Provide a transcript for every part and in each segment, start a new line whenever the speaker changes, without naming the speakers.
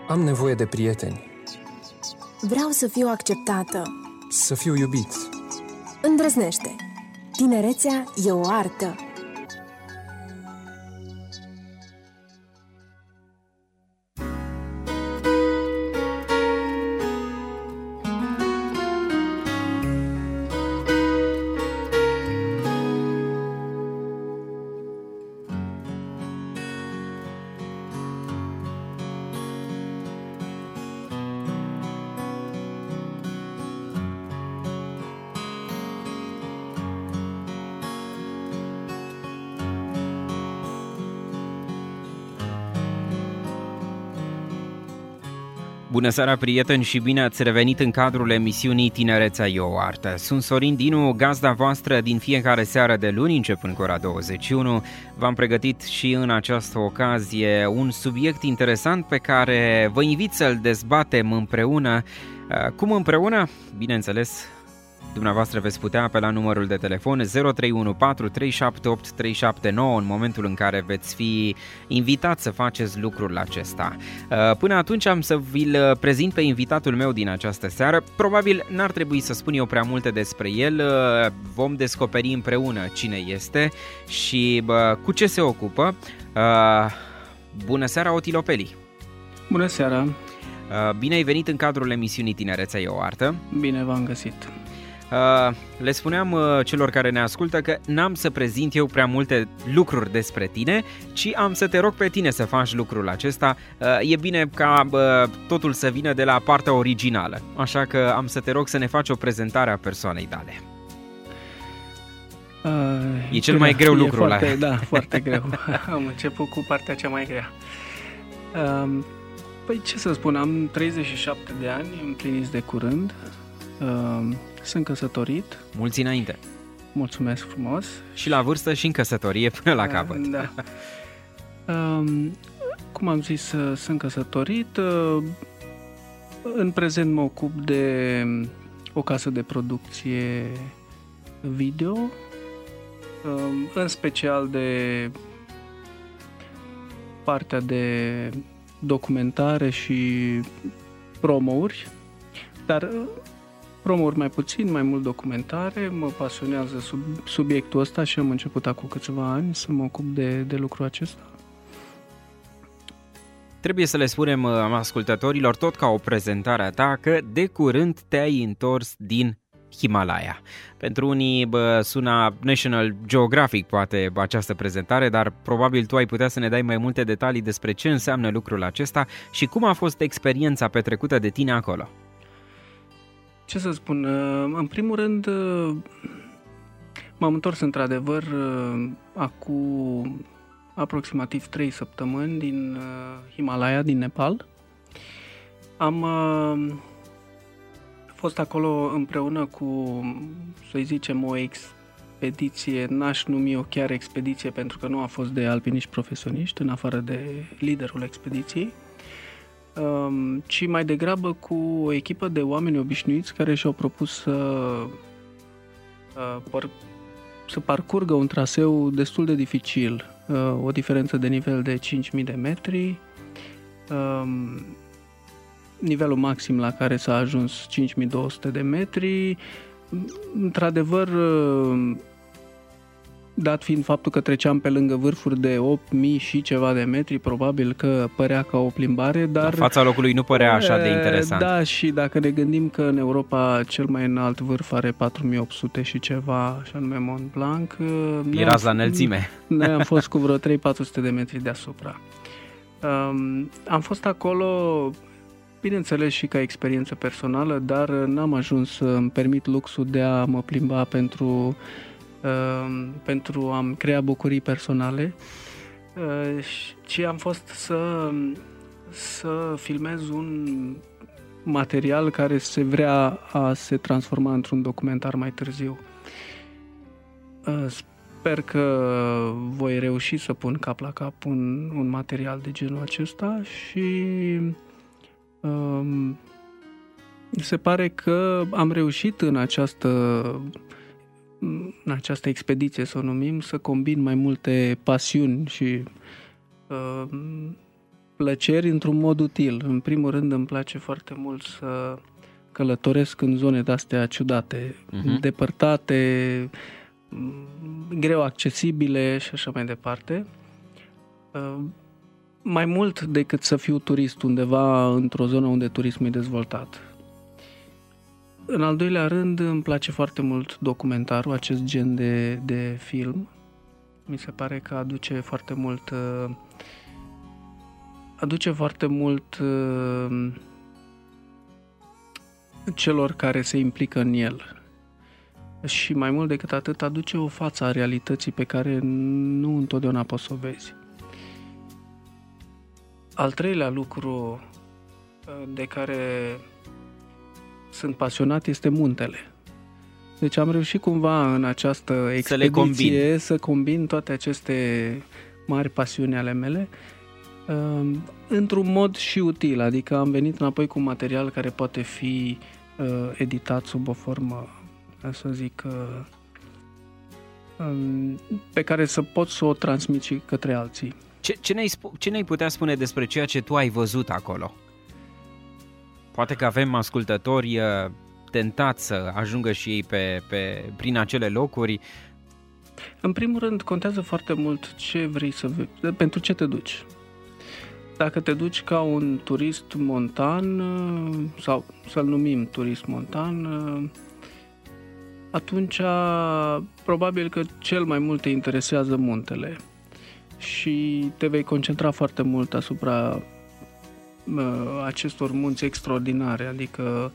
Am nevoie de prieteni.
Vreau să fiu acceptată.
Să fiu iubit.
Îndrăznește. Tinerețea e o artă.
Bună seara, prieteni, și bine ați revenit în cadrul emisiunii Tinerețea e o artă. Sunt Sorin Dinu, gazda voastră din fiecare seară de luni, începând cu ora 21. V-am pregătit și în această ocazie un subiect interesant pe care vă invit să-l dezbatem împreună. Cum împreună? Bineînțeles, dumneavoastră veți putea apela numărul de telefon 0314 378 379 în momentul în care veți fi invitat să faceți lucrul acesta. Până atunci am să vi-l prezint pe invitatul meu din această seară. Probabil n-ar trebui să spun eu prea multe despre el. Vom descoperi împreună cine este și cu ce se ocupă. Bună seara, Otilopeli!
Bună seara!
Bine ai venit în cadrul emisiunii Tinerețea e o artă.
Bine v-am găsit!
Le spuneam celor care ne ascultă că n-am să prezint eu prea multe lucruri despre tine, ci am să te rog pe tine să faci lucrul acesta. E bine ca totul să vină de la partea originală, așa că am să te rog să ne faci o prezentare a persoanei tale. E cel mai greu lucru ăla.
Da, foarte greu. Am început cu partea cea mai grea. Păi ce să spun, am 37 de ani, împliniți de curând. Sunt căsătorit.
Mulți înainte.
Mulțumesc frumos.
Și la vârstă și în căsătorie până la capăt.
Da. Cum am zis, sunt căsătorit. În prezent mă ocup de o casă de producție video, în special de partea de documentare și promouri, dar promouri mai puțin, mai mult documentare. Mă pasionează subiectul ăsta și am început acum câțiva ani să mă ocup de lucrul acesta.
Trebuie să le spunem ascultătorilor, tot ca o prezentare a ta, că de curând te-ai întors din Himalaya. Pentru unii sună National Geographic poate această prezentare, dar probabil tu ai putea să ne dai mai multe detalii despre ce înseamnă lucrul acesta și cum a fost experiența petrecută de tine acolo.
Ce să spun, în primul rând m-am întors într-adevăr acum aproximativ 3 săptămâni din Himalaya, din Nepal. Am fost acolo împreună cu, să zicem, o expediție, n-aș numi o chiar expediție pentru că nu a fost de alpiniști profesioniști, în afară de liderul expediției, ci mai degrabă cu o echipă de oameni obișnuiți care și-au propus să parcurgă un traseu destul de dificil, o diferență de nivel de 5.000 de metri, nivelul maxim la care s-a ajuns 5.200 de metri. Într-adevăr, dat fiind faptul că treceam pe lângă vârfuri de 8.000 și ceva de metri, probabil că părea ca o plimbare, dar...
La fața locului nu părea așa de interesant.
Da, și dacă ne gândim că în Europa cel mai înalt vârf are 4.800 și ceva, și anume Mont Blanc...
Erați la înălțime.
Noi am fost cu vreo 300-400 de metri deasupra. Am fost acolo, bineînțeles și ca experiență personală, dar n-am ajuns să îmi permit luxul de a mă plimba pentru a-mi crea bucurii personale, ci am fost să filmez un material care se vrea a se transforma într-un documentar mai târziu. Sper că voi reuși să pun cap la cap un material de genul acesta și se pare că am reușit în această expediție, să o numim, să combin mai multe pasiuni și plăceri într-un mod util. În primul rând îmi place foarte mult să călătoresc în zone de-astea ciudate, depărtate, greu accesibile și așa mai departe. Mai mult decât să fiu turist undeva într-o zonă unde turismul e dezvoltat. În al doilea rând, îmi place foarte mult documentarul, acest gen de film. Mi se pare că aduce foarte mult celor care se implică în el. Și mai mult decât atât, aduce o față a realității pe care nu întotdeauna poți să o vezi. Al treilea lucru de care sunt pasionat este muntele. Deci am reușit cumva în această expediție să combin toate aceste mari pasiuni ale mele într-un mod și util. Adică am venit înapoi cu un material care poate fi editat sub o formă, să zic, pe care să pot să o transmit și către alții.
Ce ne-ai putea spune despre ceea ce tu ai văzut acolo? Poate că avem ascultători tentați să ajungă și ei prin acele locuri.
În primul rând, contează foarte mult ce vrei să vezi, pentru ce te duci. Dacă te duci ca un turist montan, sau să-l numim turist montan, atunci probabil că cel mai mult te interesează muntele și te vei concentra foarte mult asupra acestor munți extraordinare, adică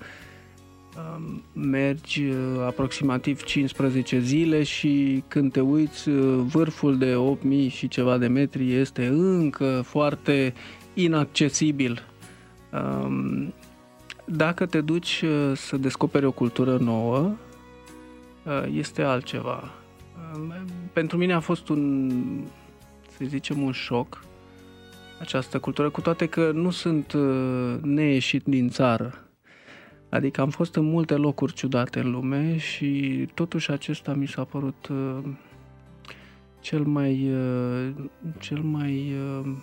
mergi aproximativ 15 zile și când te uiți, vârful de 8000 și ceva de metri este încă foarte inaccesibil. Dacă te duci să descoperi o cultură nouă, este altceva. Pentru mine a fost să zicem, un șoc această cultură, cu toate că nu sunt neieșit din țară. Adică am fost în multe locuri ciudate în lume și totuși acesta mi s-a părut cel mai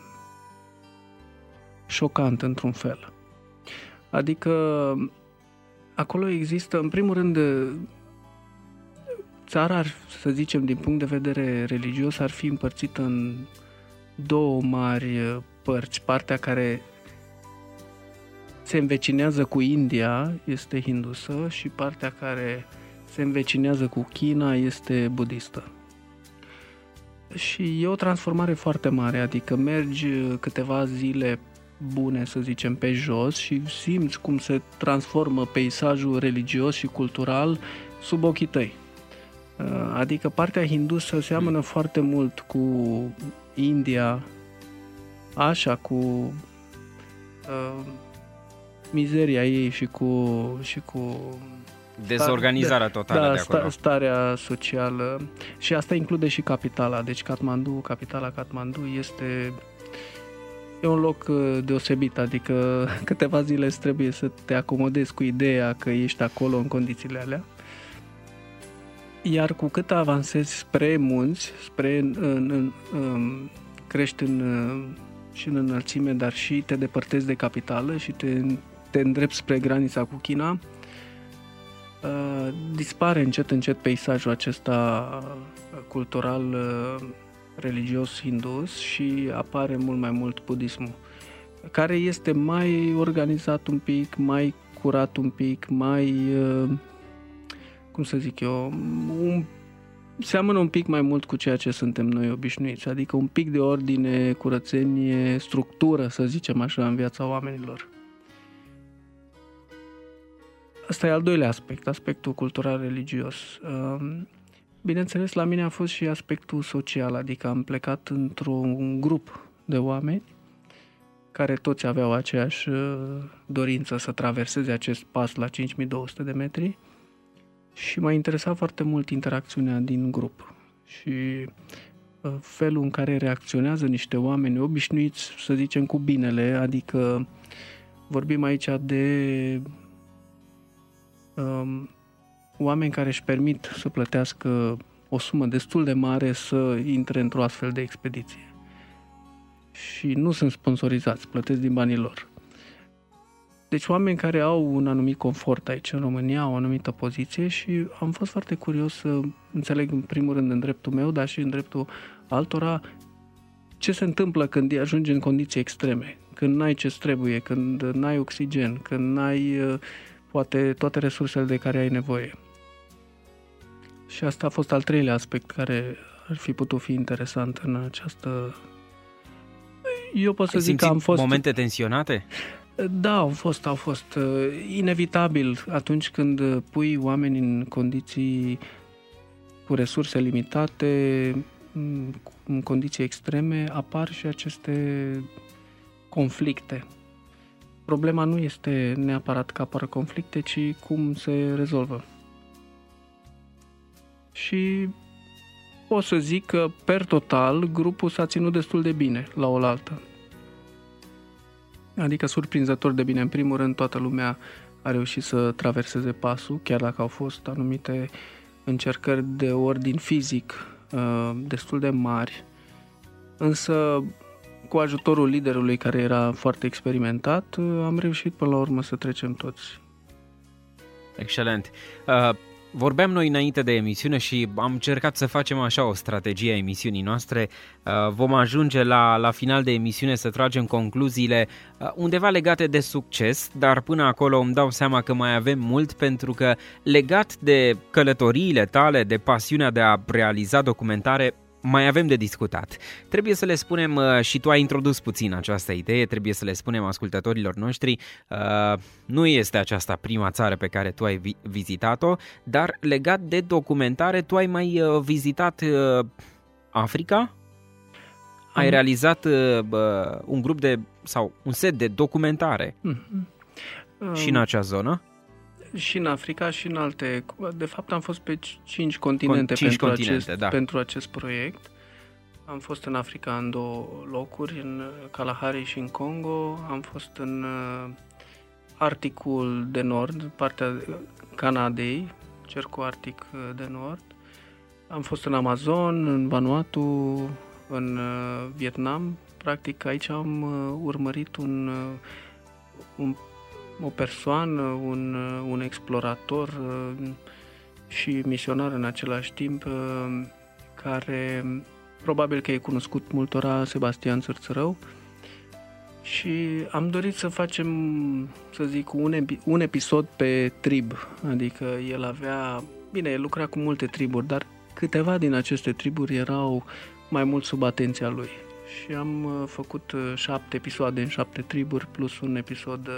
șocant într-un fel. Adică acolo există, în primul rând, țara, să zicem, din punct de vedere religios, ar fi împărțită în două mari părți. Partea care se învecinează cu India este hindusă și partea care se învecinează cu China este budistă. Și e o transformare foarte mare, adică mergi câteva zile bune, să zicem, pe jos și simți cum se transformă peisajul religios și cultural sub ochii tăi. Adică partea hindusă seamănă foarte mult cu India, așa, cu mizeria ei și cu
dezorganizarea totală de acolo.
Starea socială. Și asta include și capitala. Deci capitala Kathmandu e un loc deosebit, adică câteva zile îți trebuie să te acomodezi cu ideea că ești acolo în condițiile alea. Iar cu cât avansezi spre munți, crești și în înălțime, dar și te depărtezi de capitală și te îndrepți spre granița cu China, dispare încet peisajul acesta cultural religios hindus și apare mult mai mult budismul, care este mai organizat un pic, mai curat un pic, mai, cum să zic eu, seamănă un pic mai mult cu ceea ce suntem noi obișnuiți, adică un pic de ordine, curățenie, structură, să zicem așa, în viața oamenilor. Asta e al doilea aspect, aspectul cultural religios. Bineînțeles, la mine a fost și aspectul social, adică am plecat într-un grup de oameni care toți aveau aceeași dorință să traverseze acest pas la 5200 de metri și m-a interesat foarte mult interacțiunea din grup și felul în care reacționează niște oameni obișnuiți, să zicem, cu binele, adică vorbim aici de oameni care își permit să plătească o sumă destul de mare să intre într-o astfel de expediție. și nu sunt sponsorizați, plătesc din banii lor. Deci oameni care au un anumit confort aici în România, au o anumită poziție și am fost foarte curios să înțeleg în primul rând în dreptul meu, dar și în dreptul altora, ce se întâmplă când ajungi în condiții extreme, când n-ai ce-ți trebuie, când n-ai oxigen, când n-ai poate toate resursele de care ai nevoie. Și asta a fost al treilea aspect care ar fi putut fi interesant în această... Eu pot să zic că am fost...
momente tensionate?
Da, au fost. Inevitabil, atunci când pui oameni în condiții cu resurse limitate, în condiții extreme, apar și aceste conflicte. Problema nu este neapărat că apar conflicte, ci cum se rezolvă. Și pot să zic că, per total, grupul s-a ținut destul de bine la oaltă. Adică surprinzător de bine. În primul rând, toată lumea a reușit să traverseze pasul, chiar dacă au fost anumite încercări de ordin fizic destul de mari. Însă, cu ajutorul liderului care era foarte experimentat, am reușit până la urmă să trecem toți.
Excelent. Vorbeam noi înainte de emisiune și am încercat să facem așa o strategie a emisiunii noastre. Vom ajunge la final de emisiune să tragem concluziile undeva legate de succes, dar până acolo îmi dau seama că mai avem mult, pentru că legat de călătoriile tale, de pasiunea de a realiza documentare, mai avem de discutat. Trebuie să le spunem, și tu ai introdus puțin această idee, trebuie să le spunem ascultătorilor noștri, nu este aceasta prima țară pe care tu ai vizitat-o, dar legat de documentare, tu ai mai vizitat Africa? Ai realizat un grup sau un set de documentare și în acea zonă?
Și în Africa și în alte... De fapt, am fost pe 5 continente, pentru acest proiect. Am fost în Africa în 2 locuri, în Kalahari și în Congo. Am fost în Arcticul de Nord, partea Canadei, cercul Arctic de Nord. Am fost în Amazon, în Vanuatu, în Vietnam. Practic, aici am urmărit o persoană, un explorator și misionar în același timp, care probabil că e cunoscut multora, Sebastian Țărțărău, și am dorit să facem, să zic, un episod pe trib, adică el lucra cu multe triburi, dar câteva din aceste triburi erau mai mult sub atenția lui și am făcut 7 episoade în 7 triburi plus un episod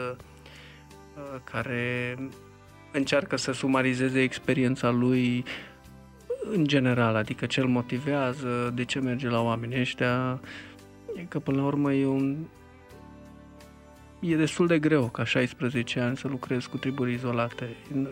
care încearcă să sumarizeze experiența lui în general, adică ce îl motivează, de ce merge la oamenii ăștia, că până la urmă e destul de greu ca 16 ani să lucrezi cu triburi izolate.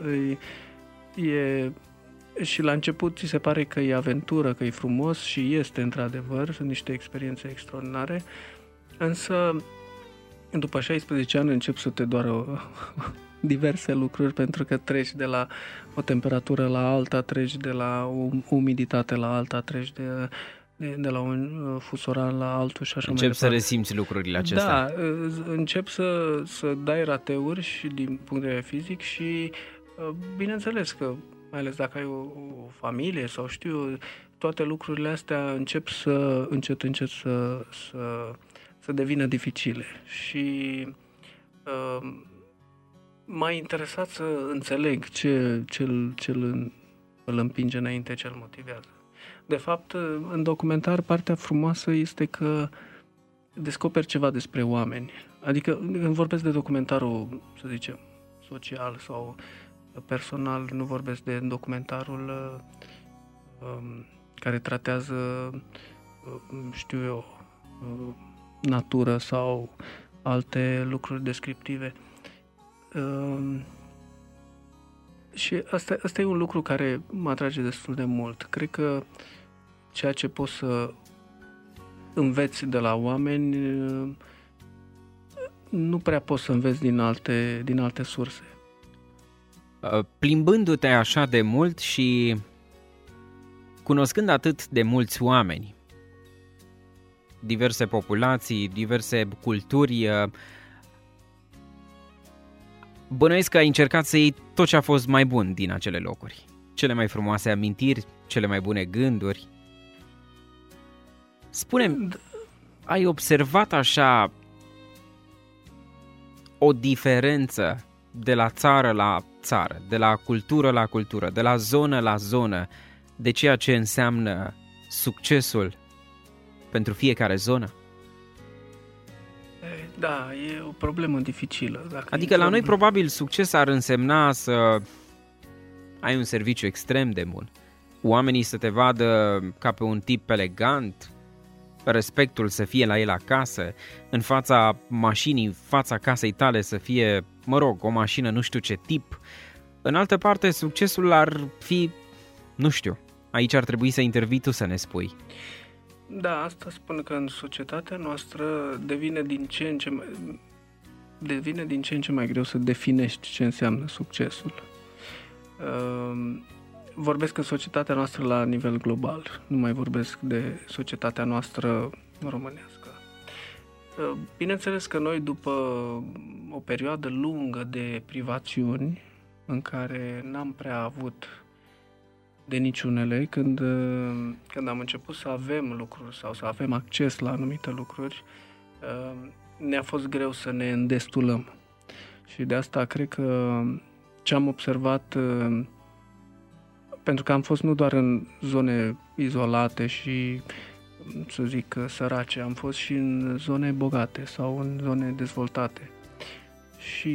Și la început ți se pare că e aventură, că e frumos și este într-adevăr, sunt niște experiențe extraordinare, însă după 16 ani încep să te doară diverse lucruri, pentru că treci de la o temperatură la alta, treci de la o umiditate la alta, treci de la un fusoran la altul și așa mai departe.
Încep să resimți lucrurile acestea.
Da, încep să dai rateuri și din punct de vedere fizic și bineînțeles că, mai ales dacă ai o familie sau știu, toate lucrurile astea încep încet să devină dificile. Și m-a interesat să înțeleg ce îl împinge înainte, ce îl motivează. De fapt, în documentar, partea frumoasă este că descoperi ceva despre oameni. Adică, când vorbesc de documentarul, să zicem, social sau personal, nu vorbesc de documentarul care tratează, știu eu, natură sau alte lucruri descriptive. Și asta e un lucru care mă atrage destul de mult. Cred că ceea ce poți să înveți de la oameni nu prea poți să înveți din alte surse.
Plimbându-te așa de mult și cunoscând atât de mulți oameni, diverse populații, diverse culturi. Bănuiesc că ai încercat să iei tot ce a fost mai bun din acele locuri. Cele mai frumoase amintiri, cele mai bune gânduri. Spune-mi, ai observat așa o diferență de la țară la țară, de la cultură la cultură, de la zonă la zonă, de ceea ce înseamnă succesul pentru fiecare zonă?
Da, e o problemă dificilă.
Adică la noi probabil succes ar însemna să ai un serviciu extrem de bun, oamenii să te vadă ca pe un tip elegant, respectul să fie la el acasă, în fața mașinii, în fața casei tale să fie, o mașină nu știu ce tip. În altă parte, succesul ar fi, nu știu, aici ar trebui să intervii tu să ne spui.
Da, asta spun că în societatea noastră devine din ce în ce mai greu să definești ce înseamnă succesul. Vorbesc în societatea noastră la nivel global, nu mai vorbesc de societatea noastră românească. Bineînțeles că noi, după o perioadă lungă de privațiuni, în care n-am prea avut de niciunele, când am început să avem lucruri sau să avem acces la anumite lucruri, ne-a fost greu să ne îndestulăm. Și de asta cred că ce am observat, pentru că am fost nu doar în zone izolate și, să zic, sărace, am fost și în zone bogate sau în zone dezvoltate. Și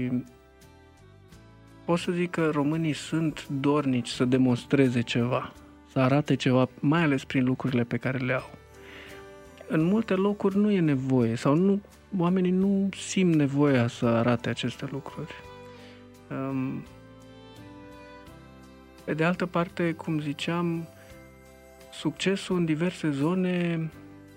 pot să zic că românii sunt dornici să demonstreze ceva, să arate ceva, mai ales prin lucrurile pe care le au. În multe locuri nu e nevoie sau oamenii nu simt nevoia să arate aceste lucruri. Pe de altă parte, cum ziceam, succesul în diverse zone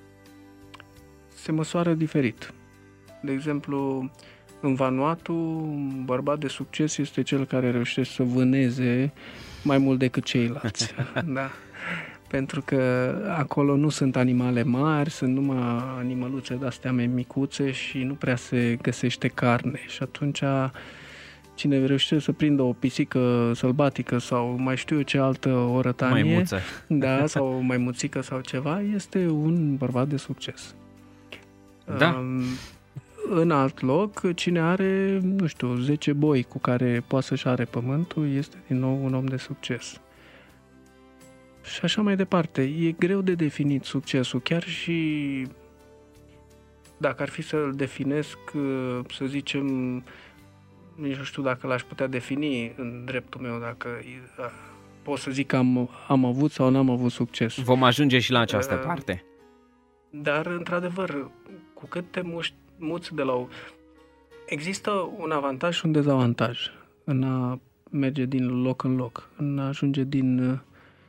se măsoară diferit. De exemplu, în Vanuatu, un bărbat de succes este cel care reușește să vâneze mai mult decât ceilalți. Da. Pentru că acolo nu sunt animale mari, sunt numai animăluțe de-astea mai micuțe și nu prea se găsește carne. Și atunci cine reușește să prindă o pisică sălbatică sau mai știu eu ce altă orătanie,
maimuță.
Da, sau o maimuțică sau ceva, este un bărbat de succes.
Da.
În alt loc, cine are, 10 boi cu care poate să-și are pământul, este din nou un om de succes. Și așa mai departe. E greu de definit succesul, chiar și dacă ar fi să-l definesc, să zicem, nici nu știu dacă l-aș putea defini în dreptul meu, dacă pot să zic că am avut sau n-am avut succes.
Vom ajunge și la această parte.
Dar, într-adevăr, cu cât te muți de la există un avantaj și un dezavantaj în a merge din loc în loc, în a ajunge din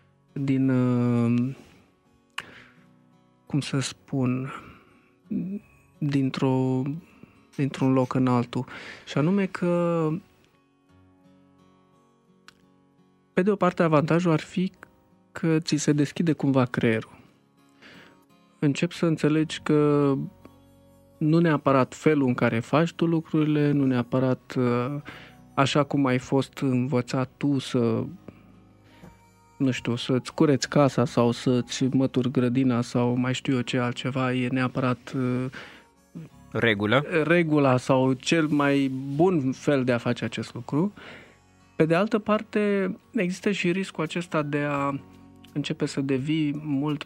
cum să spun, dintr-un loc în altul. Și anume că, pe de o parte, avantajul ar fi că ți se deschide cumva creierul. Începi să înțelegi că nu neapărat felul în care faci tu lucrurile, nu neapărat așa cum ai fost învățat tu să-ți cureți casa sau să-ți mături grădina sau mai știu eu ce altceva, e neapărat regula sau cel mai bun fel de a face acest lucru. Pe de altă parte, există și riscul acesta de a începe să devii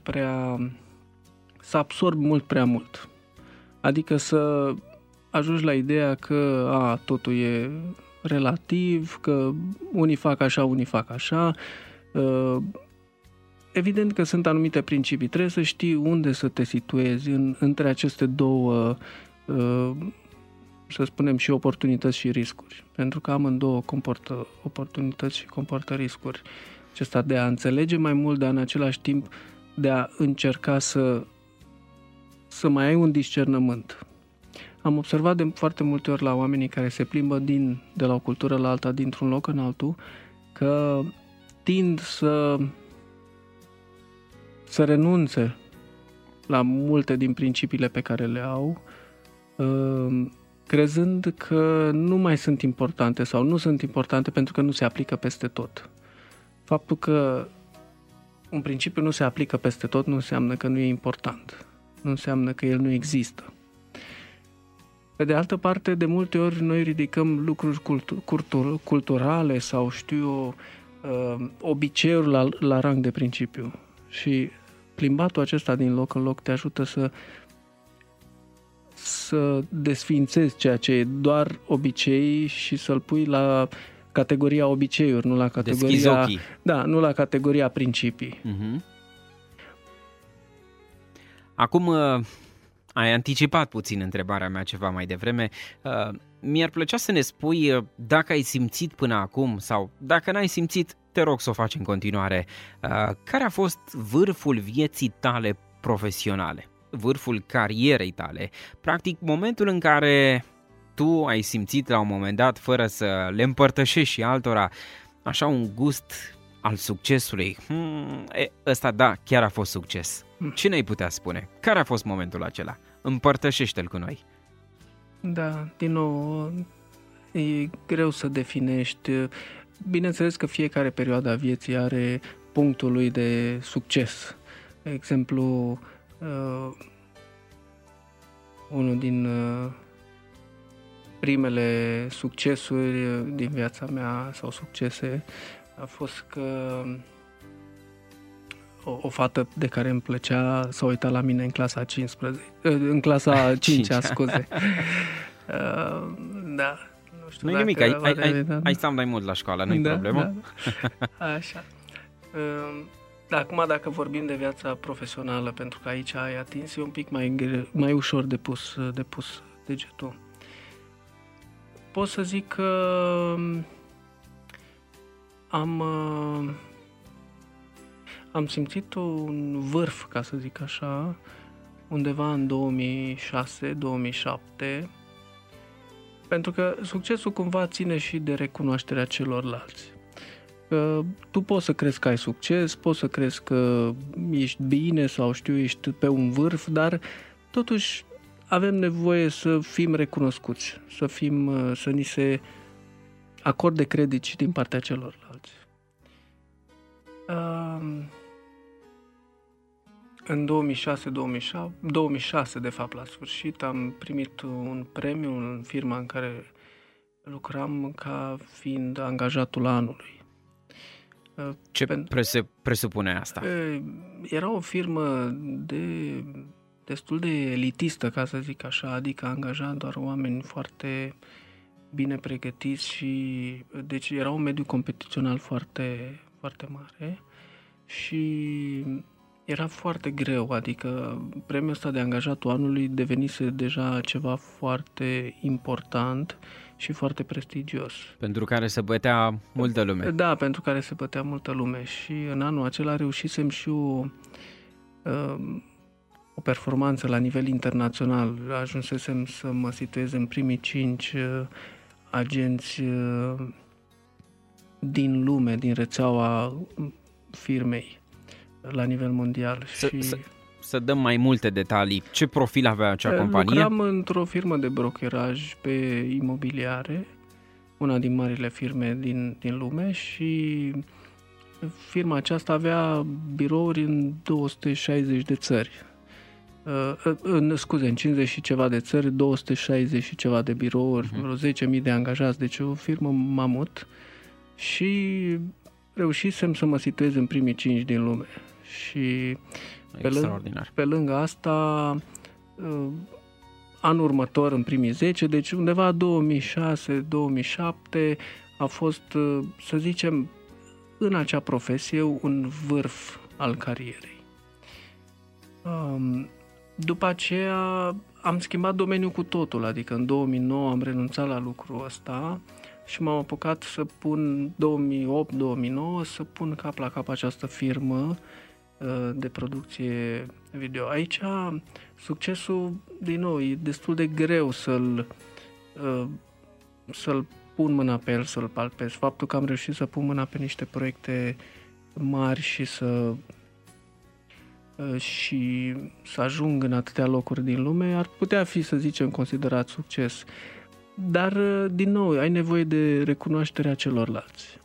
să absorbi mult prea mult. Adică să ajungi la ideea că totul e relativ, că unii fac așa, unii fac așa. Evident că sunt anumite principii. Trebuie să știi unde să te situezi între aceste două, să spunem, și oportunități și riscuri. Pentru că amândouă comportă oportunități și comportă riscuri. Acesta de a înțelege mai mult, dar în același timp de a încerca să mai ai un discernământ. Am observat de foarte multe ori la oamenii care se plimbă de la o cultură la alta, dintr-un loc în altul, că tind să renunțe la multe din principiile pe care le au, crezând că nu mai sunt importante sau nu sunt importante pentru că nu se aplică peste tot. Faptul că un principiu nu se aplică peste tot nu înseamnă că nu e important. Nu înseamnă că el nu există. Pe de altă parte, de multe ori noi ridicăm lucruri culturale sau obiceiuri la rang de principiu. Și plimbatul acesta din loc în loc te ajută să desființezi ceea ce e doar obicei și să-l pui la categoria obiceiuri, nu la categoria... Da, nu la categoria principii.
Acum ai anticipat puțin întrebarea mea ceva mai devreme. Mi-ar plăcea să ne spui dacă ai simțit până acum sau dacă n-ai simțit, te rog să o faci în continuare. Care a fost vârful vieții tale profesionale? Vârful carierei tale? Practic, momentul în care tu ai simțit la un moment dat, fără să le împărtășești și altora, așa un gust al succesului. Ăsta da, chiar a fost succes. Ce ne-ai putea spune? Care a fost momentul acela? Împărtășește-l cu noi.
Da, din nou, e greu să definești. Bineînțeles că fiecare perioadă a vieții are punctul lui de succes. De exemplu, unul din primele succesuri din viața mea sau succese a fost că o fată de care îmi plăcea s-a uitat la mine în clasa 15, în clasa 5-a, scuze. Da, nu știu.
Nu-i nimic, ai stat mai mult la școală, nu-i problemă.
Da. Așa. Acum, dacă vorbim de viața profesională, pentru că aici ai atins, e un pic mai ușor de pus degetul. Pot să zic că am simțit un vârf, ca să zic așa, undeva în 2006-2007, pentru că succesul cumva ține și de recunoașterea celorlalți. Că tu poți să crezi că ai succes, poți să crezi că ești bine sau ești pe un vârf, dar totuși avem nevoie să fim recunoscuți, să ni se acorde credit și din partea celorlalți. În 2006, de fapt, la sfârșit, am primit un premiu în firma în care lucram ca fiind angajatul anului.
Ce presupune asta?
Era o firmă destul de elitistă, ca să zic așa, adică angaja doar oameni foarte bine pregătiți și deci era un mediu competițional foarte, foarte mare și era foarte greu, adică premiul ăsta de angajatul anului devenise deja ceva foarte important și foarte prestigios.
Pentru care se bătea multă lume.
Da, pentru care se bătea multă lume și în anul acela reușisem și o performanță la nivel internațional. Ajunsesem să mă situez în primii 5 agenți din lume, din rețeaua firmei la nivel mondial.
Să dăm mai multe detalii. Ce profil avea acea companie?
Lucram într-o firmă de brokeraj pe imobiliare, una din marile firme din lume și firma aceasta avea birouri în 260 de țări. În 50 și ceva de țări, 260 și ceva de birouri, vreo 10.000 de angajați, deci o firmă mamut și reușisem să mă situez în primii 5 din lume. Și pe lângă asta, anul următor, în primii 10, deci undeva 2006-2007 a fost, să zicem, în acea profesie un vârf al carierei. După aceea am schimbat domeniul cu totul, adică în 2009 am renunțat la lucrul ăsta și m-am apucat să pun 2008-2009 să pun cap la cap această firmă de producție video. Aici succesul, din nou, e destul de greu să-l pun mâna pe el, să-l palpez. Faptul că am reușit să pun mâna pe niște proiecte mari și și să ajung în atâtea locuri din lume, ar putea fi, să zicem, considerat succes. Dar, din nou, ai nevoie de recunoașterea celorlalți.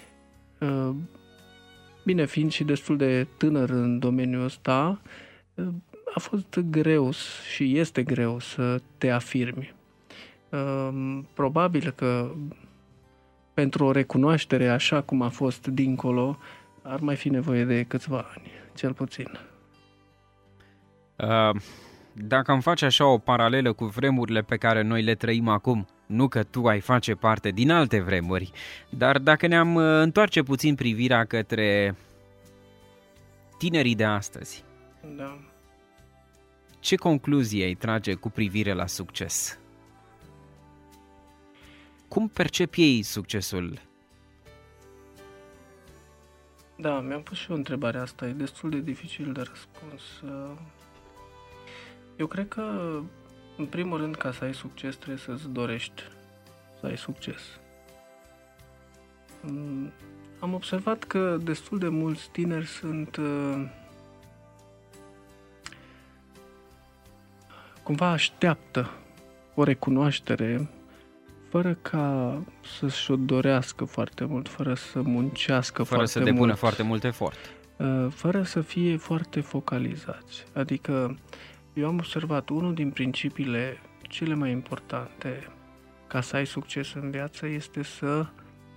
Bine, fiind și destul de tânăr în domeniul ăsta, a fost greu și este greu să te afirmi. Probabil că pentru o recunoaștere așa cum a fost dincolo, ar mai fi nevoie de câțiva ani, cel puțin.
Dacă am face așa o paralelă cu vremurile pe care noi le trăim acum, nu că tu ai face parte din alte vremuri, dar dacă ne-am întoarce puțin privirea către tinerii de astăzi,
Da.
ce concluzie ai trage cu privire la succes? Cum percepi ei succesul?
Da, mi-am pus și eu întrebarea asta, e destul de dificil de răspuns. Eu cred că, în primul rând, ca să ai succes, trebuie să-ți dorești să ai succes. Am observat că destul de mulți tineri sunt cumva așteaptă o recunoaștere fără ca să-și o dorească foarte mult, fără să muncească
Fără
foarte
să
mult.
depună foarte mult efort.
Fără să fie foarte focalizați. Adică eu am observat unul din principiile cele mai importante ca să ai succes în viață este să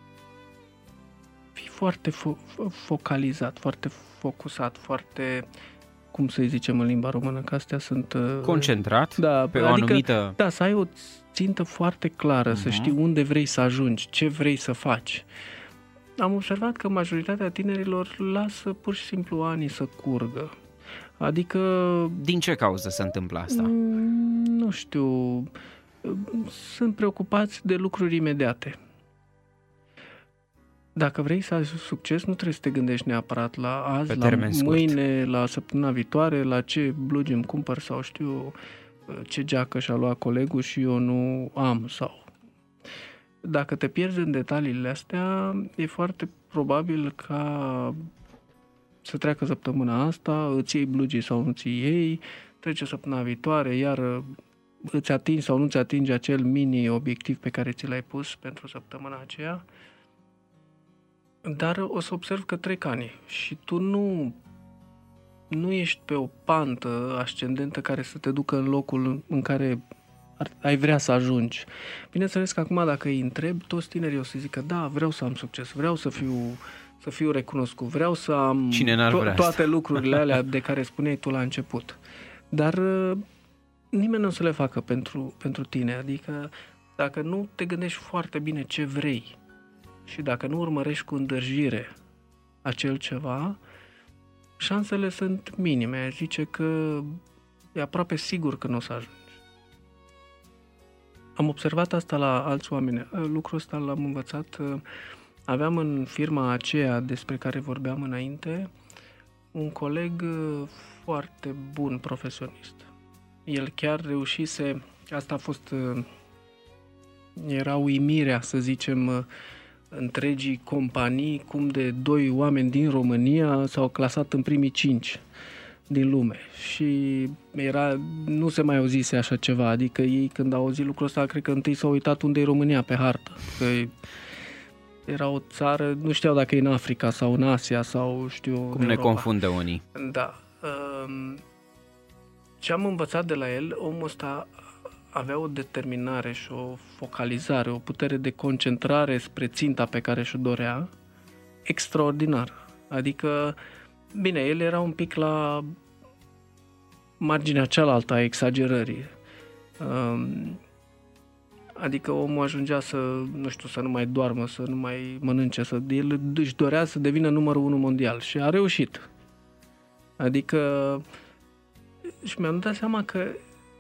fii foarte focalizat, foarte focusat, foarte, cum să-i zicem în limba română, că astea sunt...
Concentrat
da,
pe o
adică,
anumită...
Da, să ai o țintă foarte clară, să știi unde vrei să ajungi, ce vrei să faci. Am observat că majoritatea tinerilor lasă pur și simplu anii să curgă. Adică...
Din ce cauză se întâmplă asta?
Nu știu, sunt preocupați de lucruri imediate. Dacă vrei să ai succes, nu trebuie să te gândești neapărat la azi,
Pe
la
termen scurt.
mâine, la săptămâna viitoare, la ce blugi îmi cumpăr sau știu ce geacă și-a luat colegul și eu nu am. Sau dacă te pierzi în detaliile astea, e foarte probabil ca să treacă săptămâna asta, îți iei blugii sau nu ți iei, trece săptămâna viitoare, iar îți atingi sau nu îți atingi acel mini-obiectiv pe care ți l-ai pus pentru săptămâna aceea. Dar o să observ că trec ani și tu nu ești pe o pantă ascendentă care să te ducă în locul în care ai vrea să ajungi. Bineînțeles că acum dacă îi întreb, toți tinerii o să zică, da, vreau să am succes, vreau să fiu recunoscut, vreau să am toate lucrurile alea de care spuneai tu la început. Dar nimeni nu o să le facă pentru tine. Adică dacă nu te gândești foarte bine ce vrei și dacă nu urmărești cu îndârjire acel ceva, șansele sunt minime. Aș zice că e aproape sigur că nu o să ajungi. Am observat asta la alți oameni. Lucrul ăsta l-am învățat. Aveam în firma aceea despre care vorbeam înainte un coleg foarte bun profesionist. El chiar reușise, asta a fost, era uimirea, să zicem, întregii companii, cum de 2 oameni din România s-au clasat în primii 5 din lume. Și nu se mai auzise așa ceva, adică ei când au auzit lucrul ăsta, cred că întâi s-au uitat unde e România pe hartă. Că era o țară, nu știau dacă e în Africa sau în Asia sau știu...
Cum ne confundă unii.
Da. Ce am învățat de la el, omul ăsta avea o determinare și o focalizare, o putere de concentrare spre ținta pe care și-o dorea, extraordinară. Adică, bine, el era un pic la marginea cealaltă a exagerării. Adică omul ajungea să nu mai doarmă, să nu mai mănânce, el își dorea să devină numărul 1 mondial și a reușit. Adică, și mi-am dat seama că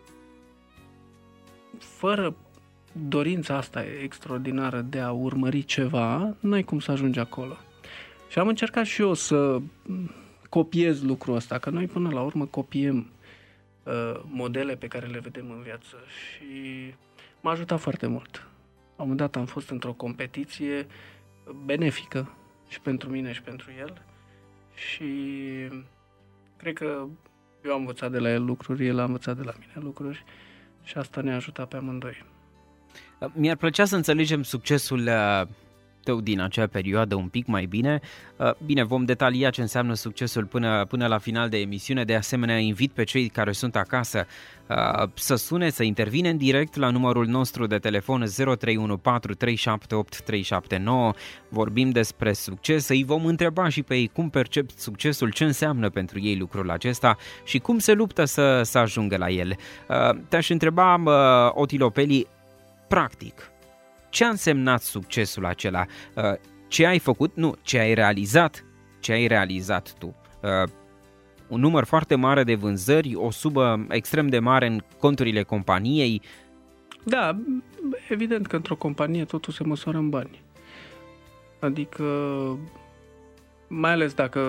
fără dorința asta extraordinară de a urmări ceva, n-ai cum să ajungi acolo. Și am încercat și eu să copiez lucrul ăsta, că noi până la urmă copiem modele pe care le vedem în viață și m-a ajutat foarte mult. La un moment dat am fost într-o competiție benefică și pentru mine și pentru el și Cred că eu am învățat de la el lucruri, el a învățat de la mine lucruri și asta ne-a ajutat pe amândoi.
Mi-ar plăcea să înțelegem succesul tău din acea perioadă un pic mai bine. Bine, vom detalia ce înseamnă succesul până la final de emisiune. De asemenea, invit pe cei care sunt acasă să sune, să intervine în direct la numărul nostru de telefon 0314 378 379. Vorbim despre succes, îi vom întreba și pe ei cum percep succesul, ce înseamnă pentru ei lucrul acesta și cum se luptă să ajungă la el. Te-aș întreba, Otilopeli, practic, ce a însemnat succesul acela? Ce ai făcut? Nu, ce ai realizat? Ce ai realizat tu? Un număr foarte mare de vânzări, o sumă extrem de mare în conturile companiei?
Da, evident că într-o companie totul se măsoară în bani. Adică, mai ales dacă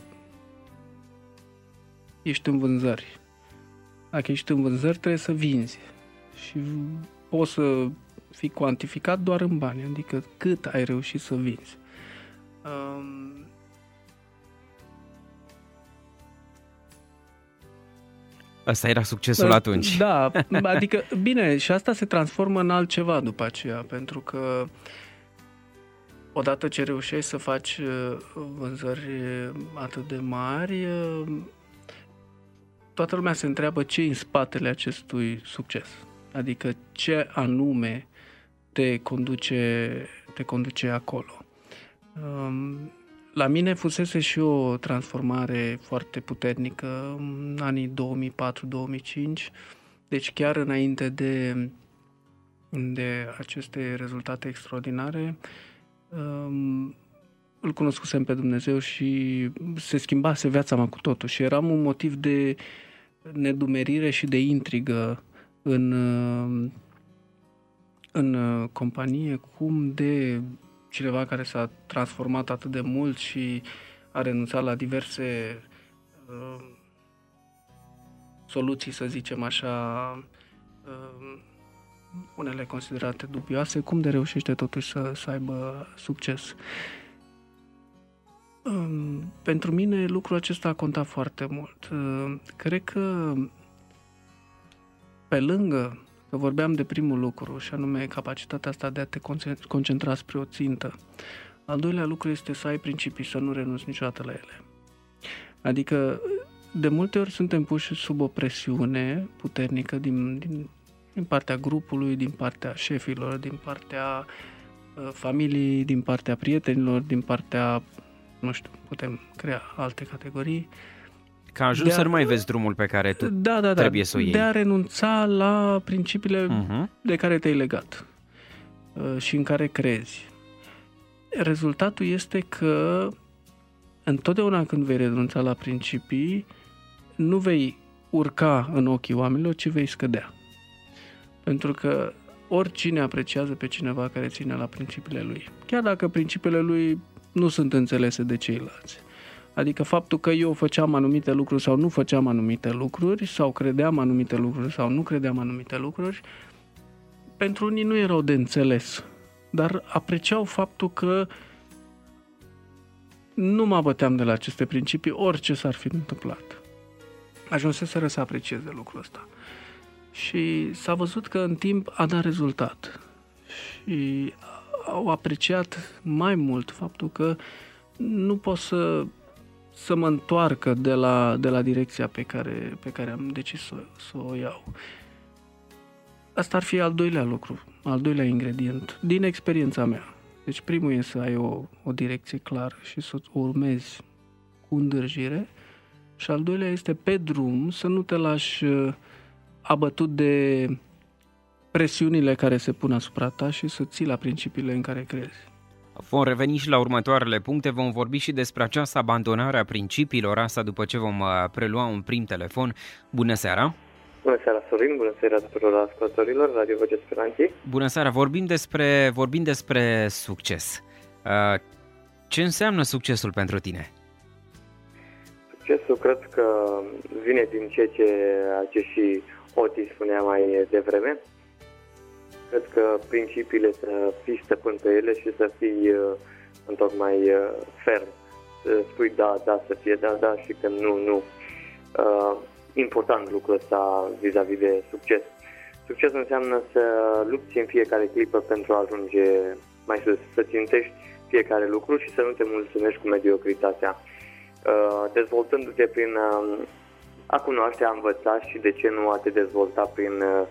ești în vânzări. Dacă ești în vânzări, trebuie să vinzi. Și poți să fi cuantificat doar în bani, adică cât ai reușit să vinzi.
Asta era succesul atunci.
Da, adică, bine, și asta se transformă în altceva după aceea, pentru că odată ce reușești să faci vânzări atât de mari, toată lumea se întreabă ce e în spatele acestui succes. Adică ce anume te conduce acolo. La mine fusese și o transformare foarte puternică în anii 2004-2005, deci chiar înainte de aceste rezultate extraordinare, îl cunoscusem pe Dumnezeu și se schimbase viața mea cu totul și eram un motiv de nedumerire și de intrigă în companie, cum de cineva care s-a transformat atât de mult și a renunțat la diverse soluții, să zicem așa, unele considerate dubioase, cum de reușește totuși să aibă succes. Pentru mine lucrul acesta a contat foarte mult. Cred că pe lângă că vorbeam de primul lucru, și anume capacitatea asta de a te concentra spre o țintă, al doilea lucru este să ai principii, să nu renunți niciodată la ele. Adică, de multe ori suntem puși sub o presiune puternică din partea grupului, din partea șefilor, din partea familiei, din partea prietenilor, din partea, nu știu, putem crea alte categorii.
Că ajungi să nu mai vezi drumul pe care tu trebuie să o iei.
De a renunța la principiile de care te-ai legat și în care crezi. Rezultatul este că întotdeauna când vei renunța la principii, nu vei urca în ochii oamenilor, ci vei scădea. Pentru că oricine apreciază pe cineva care ține la principiile lui, chiar dacă principiile lui nu sunt înțelese de ceilalți. Adică faptul că eu făceam anumite lucruri sau nu făceam anumite lucruri, sau credeam anumite lucruri sau nu credeam anumite lucruri, pentru unii nu erau de înțeles, dar apreciau faptul că nu mă abăteam de la aceste principii, orice s-ar fi întâmplat. Ajunseseră să aprecieze lucrul ăsta. Și s-a văzut că în timp a dat rezultat. Și au apreciat mai mult faptul că nu pot să mă întoarcă de la direcția pe care am decis să o iau. Asta ar fi al doilea lucru, al doilea ingredient, din experiența mea. Deci primul e să ai o direcție clară și să o urmezi cu îndârjire și al doilea este pe drum să nu te lași abătut de presiunile care se pun asupra ta și să ții la principiile în care crezi.
Vom reveni și la următoarele puncte, vom vorbi și despre această abandonare a principiilor, asta după ce vom prelua un prim telefon. Bună seara!
Bună seara, Sorin, bună seara tuturor ascultătorilor Radio Vocea Speranței.
Bună seara, vorbim despre succes. Ce înseamnă succesul pentru tine?
Succesul cred că vine din ceea ce și Oti spunea mai devreme. Cred că principiile să fii stăpân pe ele și să fii întocmai ferm. Să spui da, să fie da și când nu. important lucrul ăsta vis-a-vis de succes. Succesul înseamnă să lupți în fiecare clipă pentru a ajunge mai sus, să țintești fiecare lucru și să nu te mulțumești cu mediocritatea. Dezvoltându-te prin a cunoaște, a învăța și de ce nu a te dezvolta prin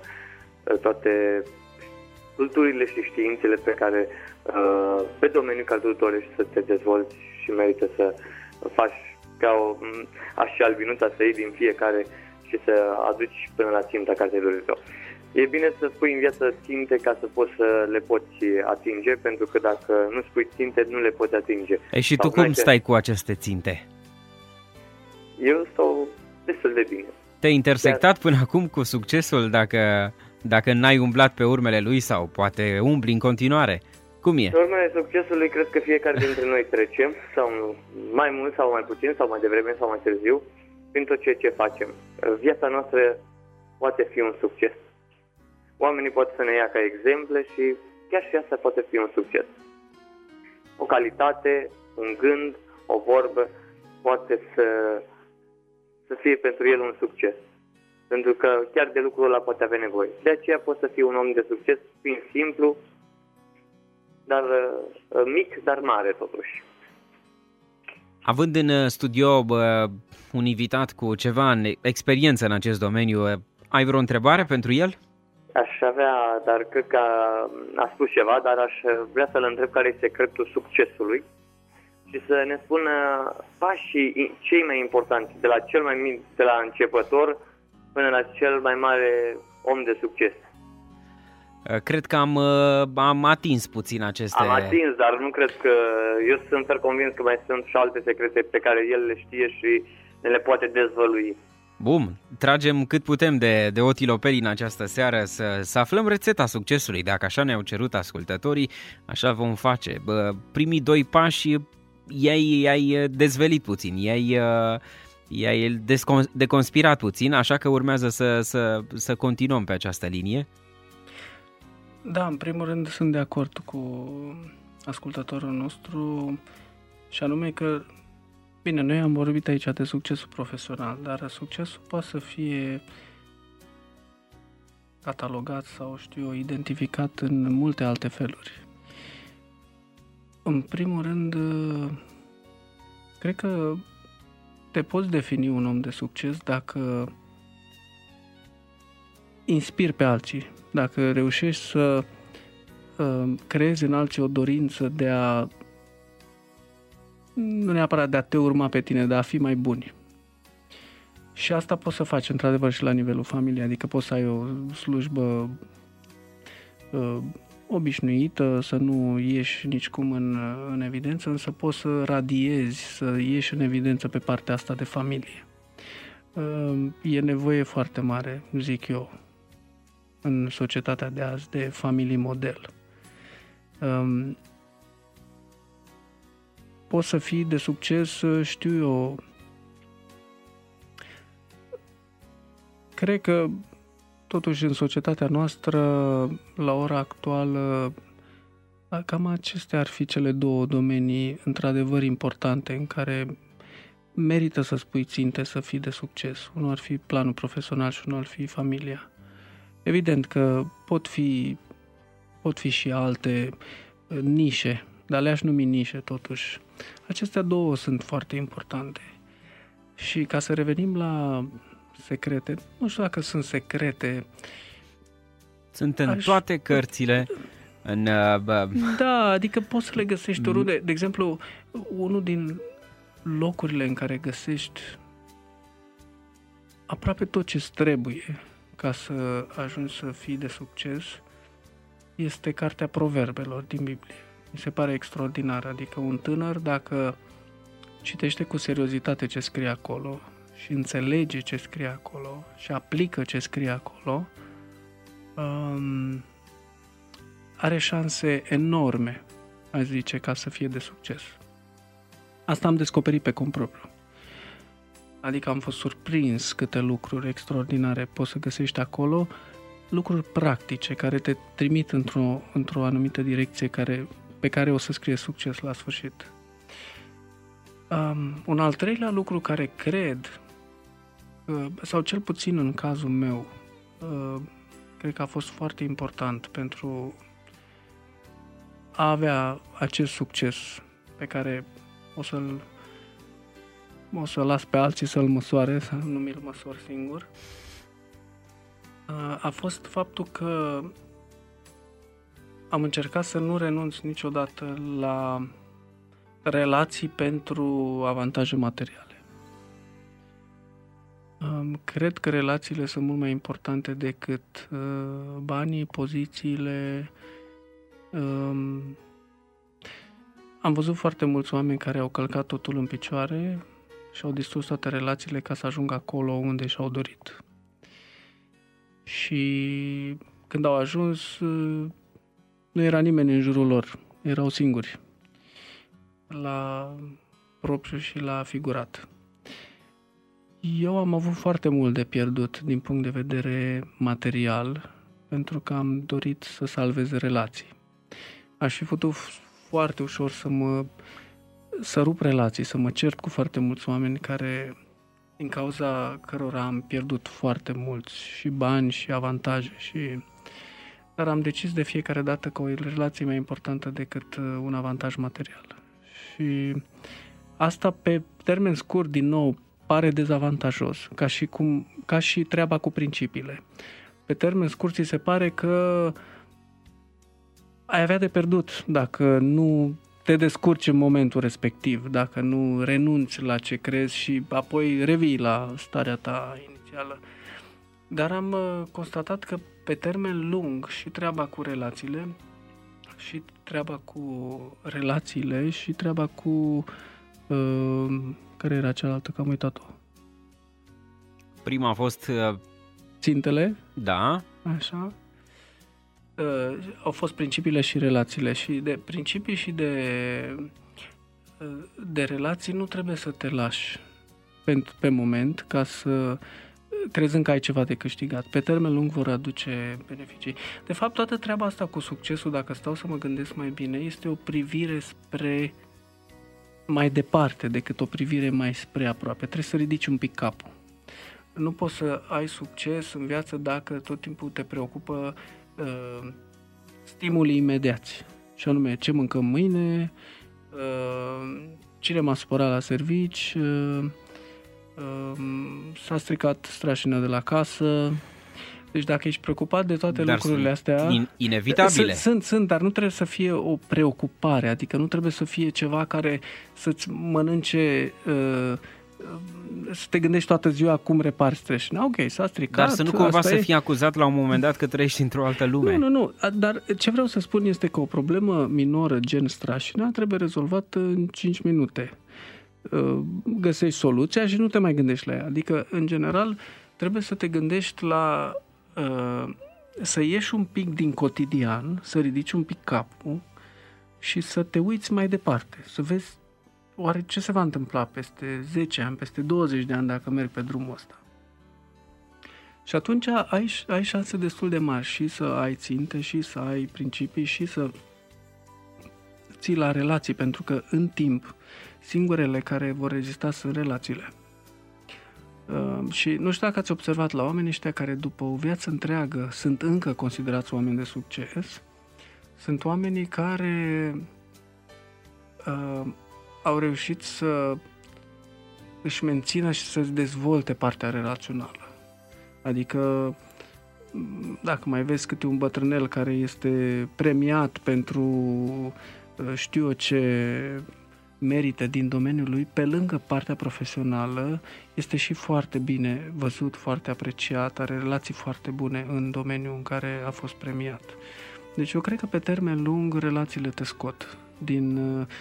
toate culturile și științele pe care pe domeniul care tu dorești să te dezvolți și merită să faci ca așa albinuța să iei din fiecare și să aduci până la ținta care ți-ai dorit-o. E bine să spui în viață ținte ca să poți să le poți atinge, pentru că dacă nu spui ținte, nu le poți atinge.
Și tu cum stai cu aceste ținte?
Eu stau destul de bine.
Te-ai intersectat până acum cu succesul dacă n-ai umblat pe urmele lui sau poate umbli în continuare? Cum e?
Pe urmele succesului cred că fiecare dintre noi trecem, sau mai mult sau mai puțin, sau mai devreme sau mai târziu, prin tot ce facem. Viața noastră poate fi un succes. Oamenii pot să ne ia ca exemple și chiar și asta poate fi un succes. O calitate, un gând, o vorbă poate să fie pentru el un succes. Pentru că chiar de lucrul ăla poate avea nevoie. De aceea poți să fii un om de succes prin simplu, dar mic, dar mare totuși.
Având în studio un invitat cu ceva experiență în acest domeniu, ai vreo întrebare pentru el?
Aș avea, dar cred că a spus ceva, dar aș vrea să-l întreb care e secretul succesului și să ne spună pașii cei mai importanti, de la cel mai mic, de la începător până la cel mai mare om de succes.
Cred că am atins puțin aceste...
Am atins, dar nu cred că... Eu sunt convins că mai sunt și alte secrete pe care el le știe și ne le poate dezvălui.
Bun, tragem cât putem de otilopeli în această seară să aflăm rețeta succesului. Dacă așa ne-au cerut ascultătorii, așa vom face. Primii 2 pași i-ai dezvelit puțin, i-ai deconspirat puțin, așa că urmează să continuăm pe această linie.
Da, în primul rând sunt de acord cu ascultătorul nostru și anume că, bine, noi am vorbit aici de succesul profesional, dar succesul poate să fie catalogat sau, identificat în multe alte feluri. În primul rând, cred că te poți defini un om de succes dacă inspiri pe alții, dacă reușești să creezi în alții o dorință de a, nu neapărat de a te urma pe tine, de a fi mai buni. Și asta poți să faci într-adevăr și la nivelul familiei, adică poți să ai o slujbă obișnuită, să nu ieși nicicum în evidență, însă poți să radiezi, să ieși în evidență pe partea asta de familie. E nevoie foarte mare, zic eu, în societatea de azi, de familii model. Poți să fii de succes, știu eu, cred că totuși în societatea noastră, la ora actuală, cam acestea ar fi cele 2 domenii într-adevăr importante în care merită să spui ținte să fii de succes. Unul ar fi planul profesional și unul ar fi familia. Evident că pot fi și alte nișe, dar le-aș numi nișe totuși. Acestea 2 sunt foarte importante. Și ca să revenim la secrete, nu știu dacă sunt secrete.
Sunt în toate cărțile.
Da, adică poți să le găsești oriunde. De exemplu, unul din locurile în care găsești aproape tot ce trebuie ca să ajungi să fii de succes este Cartea Proverbelor din Biblie. Mi se pare extraordinar, adică un tânăr, dacă citește cu seriozitate ce scrie acolo și înțelege ce scrie acolo și aplică ce scrie acolo, are șanse enorme, aș zice, ca să fie de succes. Asta am descoperit pe cont propriu. Adică am fost surprins câte lucruri extraordinare poți să găsești acolo, lucruri practice care te trimit într-o anumită direcție pe care o să scrie succes la sfârșit. Un al treilea lucru care cred sau cel puțin în cazul meu, cred că a fost foarte important pentru a avea acest succes pe care o să las pe alții să-l măsoare, să nu mi-l măsor singur, a fost faptul că am încercat să nu renunț niciodată la relații pentru avantaje materiale. Cred că relațiile sunt mult mai importante decât banii, pozițiile. Am văzut foarte mulți oameni care au călcat totul în picioare și au distrus toate relațiile ca să ajungă acolo unde și-au dorit. Și când au ajuns, nu era nimeni în jurul lor, erau singuri, la propriu și la figurat. Eu am avut foarte mult de pierdut din punct de vedere material, pentru că am dorit să salvez relații. Aș fi putut foarte ușor să rup relații, să mă cert cu foarte mulți oameni din cauza cărora am pierdut foarte mulți și bani și avantaje. Dar am decis de fiecare dată că o relație e mai importantă decât un avantaj material. Și asta pe termen scurt, din nou, pare dezavantajos, ca și treaba cu principiile. Pe termen scurt ți se pare că ai avea de pierdut dacă nu te descurci în momentul respectiv, dacă nu renunți la ce crezi și apoi revii la starea ta inițială. Dar am constatat că pe termen lung și treaba cu relațiile și treaba cu care era cealaltă, că am uitat-o.
Prima a fost
țintele.
Da.
Așa. Au fost principiile și relațiile și de principii și de relații nu trebuie să te lași pe moment ca să crezând că ai ceva de câștigat. Pe termen lung vor aduce beneficii. De fapt, toată treaba asta cu succesul, dacă stau să mă gândesc mai bine, este o privire spre mai departe decât o privire mai spre aproape. Trebuie să ridici un pic capul. Nu poți să ai succes în viață dacă tot timpul te preocupă stimulii imediați. Și anume, ce mâncăm mâine, cine m-a supărat la servici, s-a stricat strașina de la casă. Deci dacă ești preocupat de toate lucrurile astea,
inevitabile.
Sunt, dar nu trebuie să fie o preocupare, adică nu trebuie să fie ceva care să-ți mănânce, să te gândești toată ziua cum repari strașina. Ok, s-a stricat.
Dar să nu cumva să fii acuzat la un moment dat că trăiești într-o altă lume.
Nu, dar ce vreau să spun este că o problemă minoră gen strașina trebuie rezolvată în 5 minute. Găsești soluția și nu te mai gândești la ea. Adică, în general, trebuie să te gândești la să ieși un pic din cotidian, să ridici un pic capul și să te uiți mai departe, să vezi oare ce se va întâmpla peste 10 ani, peste 20 de ani dacă merg pe drumul ăsta. Și atunci ai șanse destul de mari și să ai ținte și să ai principii și să ții la relații, pentru că în timp singurele care vor rezista sunt relațiile. Și nu știu dacă ați observat la oamenii ăștia care după o viață întreagă sunt încă considerați oameni de succes, sunt oamenii care au reușit să își mențină și să-și dezvolte partea relațională. Adică dacă mai vezi câte un bătrânel care este premiat pentru știu eu ce merită din domeniul lui, pe lângă partea profesională, este și foarte bine văzut, foarte apreciat, are relații foarte bune în domeniul în care a fost premiat. Deci eu cred că pe termen lung relațiile te scot din,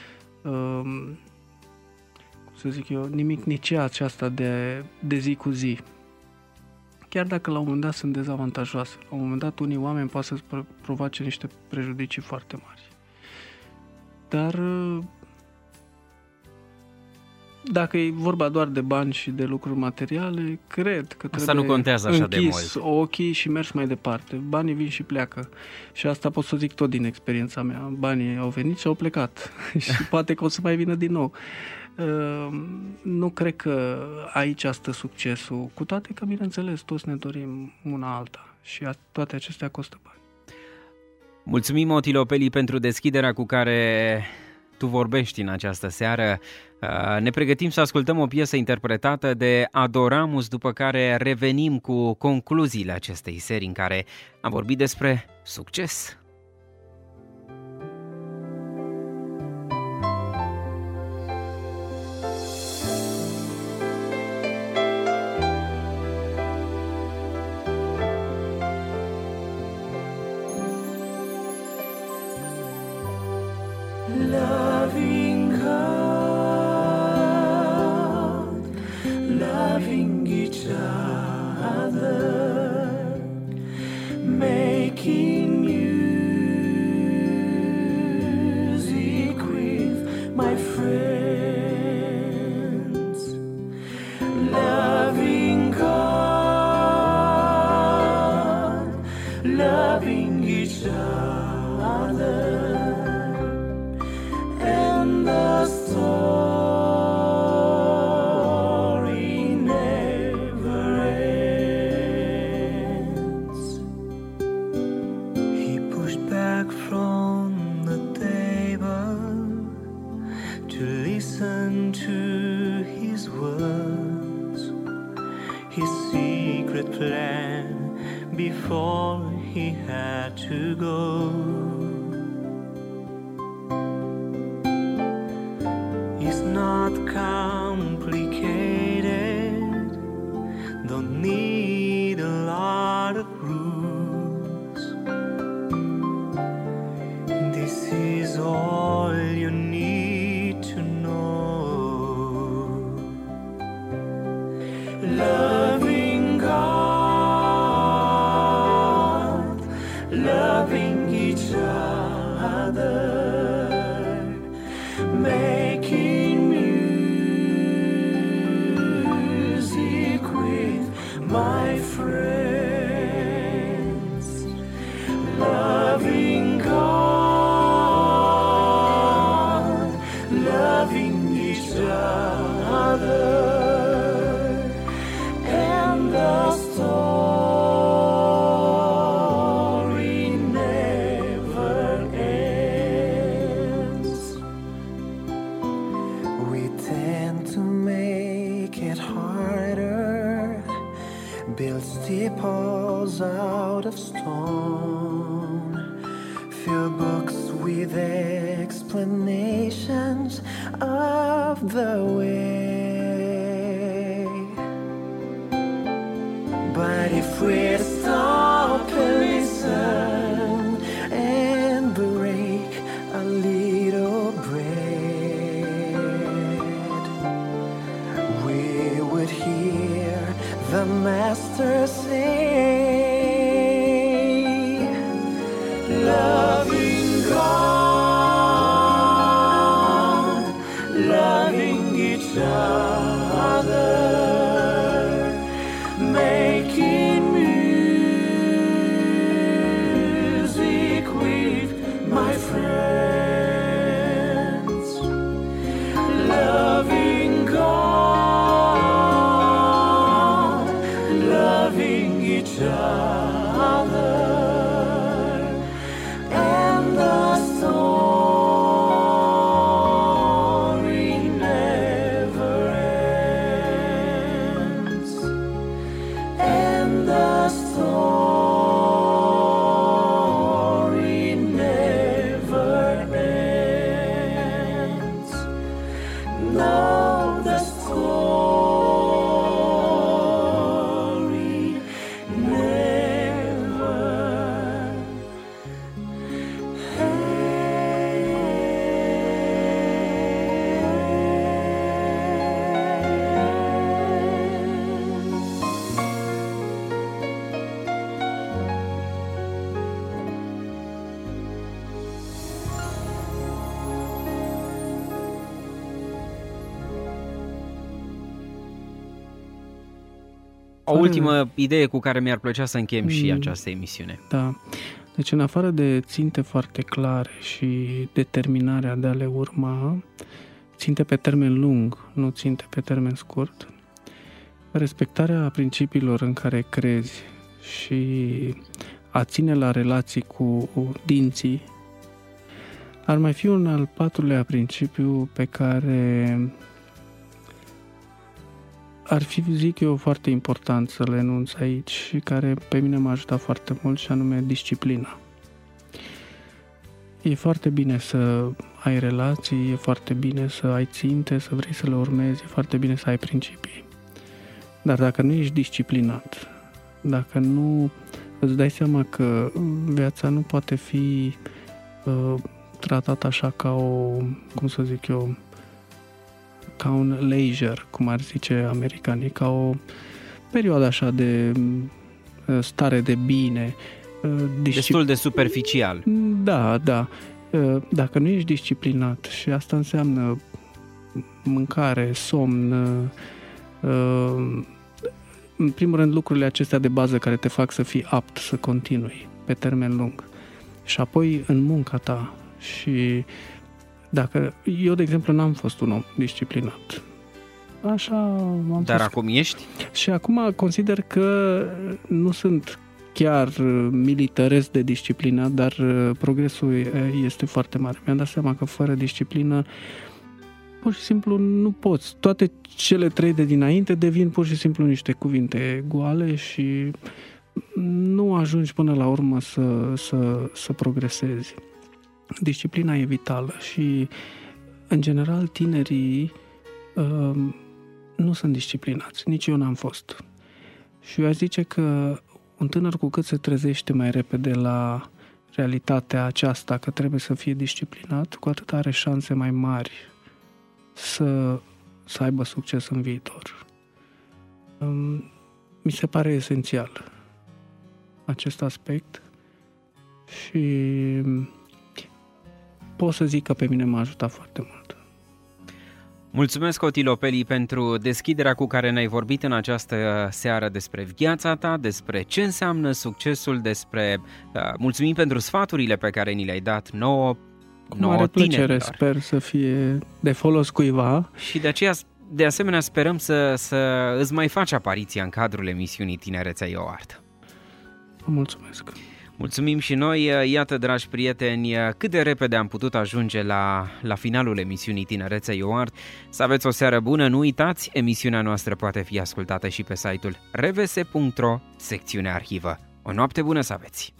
cum să zic eu, nimicnicia aceasta de zi cu zi. Chiar dacă la un moment dat sunt dezavantajoase. La un moment dat unii oameni poate să-ți provoace niște prejudicii foarte mari. Dar Dacă e vorba doar de bani și de lucruri materiale, cred că
asta
trebuie
nu contează așa de
închis
mult.
ochii și mers mai departe. Banii vin și pleacă. Și asta pot să zic tot din experiența mea. Banii au venit și au plecat. Și poate că o să mai vină din nou. Nu cred că aici stă succesul, cu toate că, bineînțeles, toți ne dorim una alta și toate acestea costă bani.
Mulțumim, Oti Lopeli, pentru deschiderea cu care tu vorbești în această seară. Ne pregătim să ascultăm o piesă interpretată de Adoramus, după care revenim cu concluziile acestei serii în care am vorbit despre succes.
Loving God, loving each other, making music with my friends. Loving God, loving each other. The story never ends. He pushed back from the table to listen to his words, his secret plan before he had to go. Not complicated, don't need a lot of rules. This is all you need to know. Loving God, loving each other, making music with my friends. Loving God, loving each other, and the story never ends. We tend to make it harder, build steeples out of stone, fill books with explanations of the way. But if we stop and listen and break a little bread, we would hear the Master say, loving God, loving each other,
O ultimă idee cu care mi-ar plăcea să închem și această emisiune.
Da. Deci în afară de ținte foarte clare și determinarea de a le urma, ținte pe termen lung, nu ținte pe termen scurt, respectarea principiilor în care crezi și a ține la relații cu dinții, ar mai fi un al patrulea principiu pe care ar fi, zic eu, foarte important să-l enunț aici și care pe mine m-a ajutat foarte mult, și anume disciplina. E foarte bine să ai relații, e foarte bine să ai ținte, să vrei să le urmezi, e foarte bine să ai principii. Dar dacă nu ești disciplinat, dacă nu îți dai seama că viața nu poate fi tratată așa ca o, cum să zic eu, ca un leisure, cum ar zice americanii, ca o perioadă așa de stare de bine.
Destul de superficial.
Da. Dacă nu ești disciplinat, și asta înseamnă mâncare, somn, în primul rând lucrurile acestea de bază care te fac să fii apt să continui pe termen lung. Și apoi în munca ta. Și dacă eu, de exemplu, n-am fost un om disciplinat. Așa am
Dar
fost.
acum ești?
Și acum consider că nu sunt chiar militaresc de disciplinat, dar progresul este foarte mare. Mi-am dat seama că fără disciplină pur și simplu nu poți. Toate cele trei de dinainte devin pur și simplu niște cuvinte goale și nu ajungi până la urmă să progresezi. Disciplina e vitală și, în general, tinerii nu sunt disciplinați. Nici eu n-am fost. Și eu aș zice că un tânăr, cu cât se trezește mai repede la realitatea aceasta că trebuie să fie disciplinat, cu atât are șanse mai mari să aibă succes în viitor. Mi se pare esențial acest aspect și pot să zic că pe mine m-a ajutat foarte mult.
Mulțumesc, Otilo Peli, pentru deschiderea cu care ne-ai vorbit în această seară despre viața ta, despre ce înseamnă succesul, mulțumim pentru sfaturile pe care ni le-ai dat nouă
plăcere, sper să fie de folos cuiva.
Și de asemenea sperăm să îți mai faci apariția în cadrul emisiunii Tinerețea e o artă.
Vă mulțumesc.
Mulțumim și noi. Iată, dragi prieteni, cât de repede am putut ajunge la finalul emisiunii Tinerețea e o artă. Să aveți o seară bună, nu uitați, emisiunea noastră poate fi ascultată și pe site-ul rvs.ro, secțiunea arhivă. O noapte bună să aveți!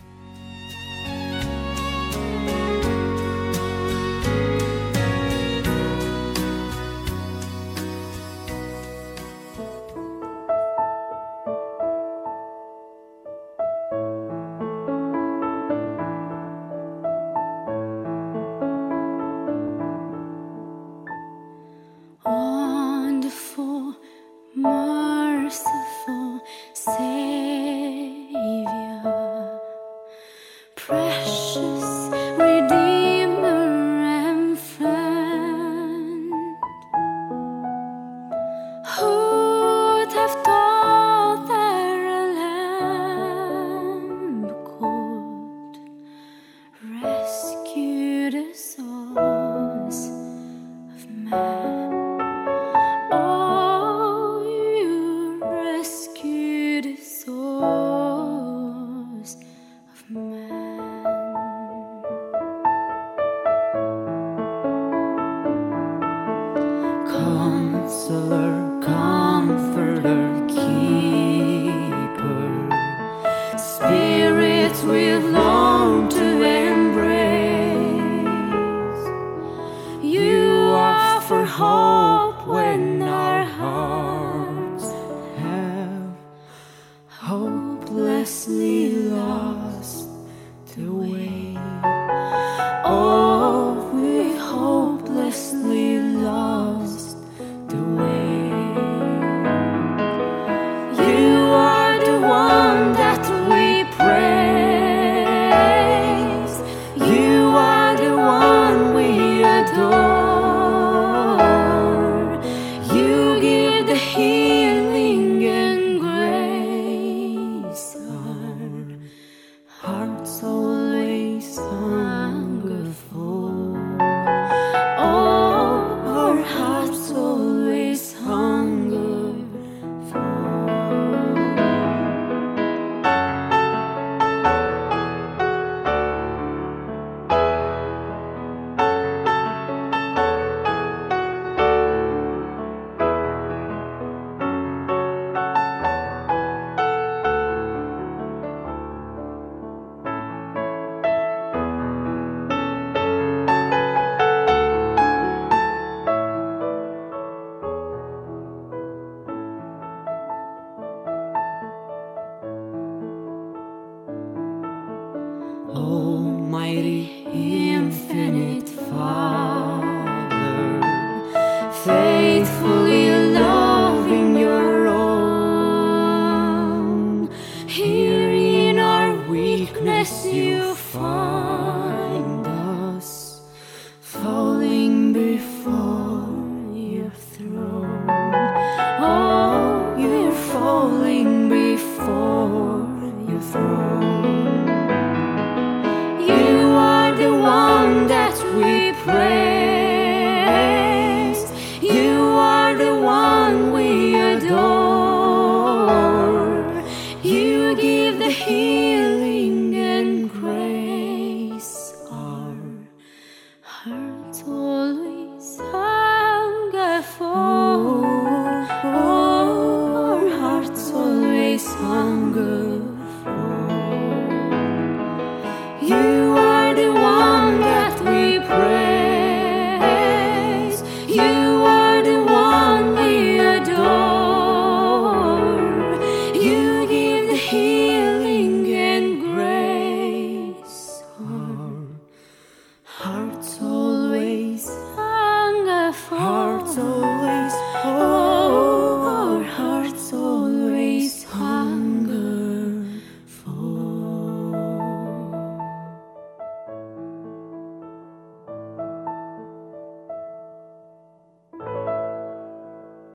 Wonderful, merciful Savior, precious Redeemer and friend, who'd have thought that a lamb could rescue the souls of man?
Counselor, Comforter, Keeper, Spirits with Lord.